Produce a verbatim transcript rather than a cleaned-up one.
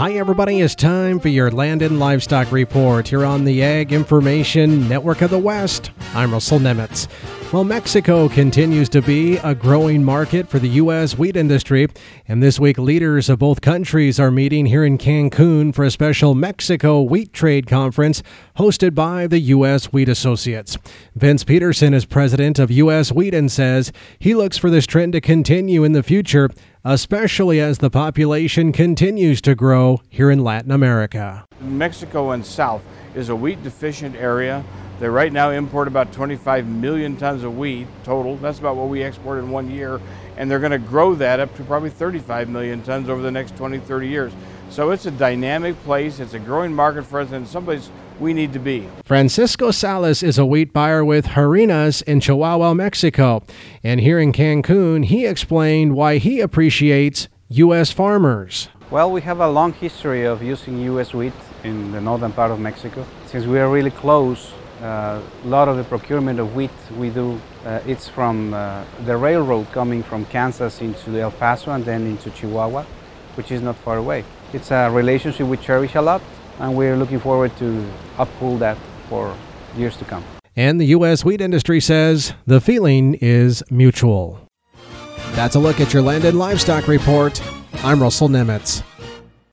Hi everybody, it's time for your Land and Livestock Report here on the Ag Information Network of the West. I'm Russell Nemitz. Well, Mexico continues to be a growing market for the U S wheat industry, and this week leaders of both countries are meeting here in Cancun for a special Mexico Wheat Trade Conference hosted by the U S Wheat Associates. Vince Peterson is president of U S Wheat and says he looks for this trend to continue in the future, especially as the population continues to grow here in Latin America. Mexico and South is a wheat deficient area. They right now import about twenty-five million tons of wheat total. That's about what we export in one year. And they're going to grow that up to probably thirty-five million tons over the next twenty, thirty years. So it's a dynamic place. It's a growing market for us and someplace we need to be. Francisco Salas is a wheat buyer with Harinas in Chihuahua, Mexico. And here in Cancun, he explained why he appreciates U S farmers. Well, we have a long history of using U S wheat in the northern part of Mexico. Since we are really close, uh, a lot of the procurement of wheat we do, uh, it's from uh, the railroad coming from Kansas into El Paso and then into Chihuahua, which is not far away. It's a relationship we cherish a lot, and we're looking forward to uphold that for years to come. And the U S wheat industry says the feeling is mutual. That's a look at your Land and Livestock Report. I'm Russell Nemitz.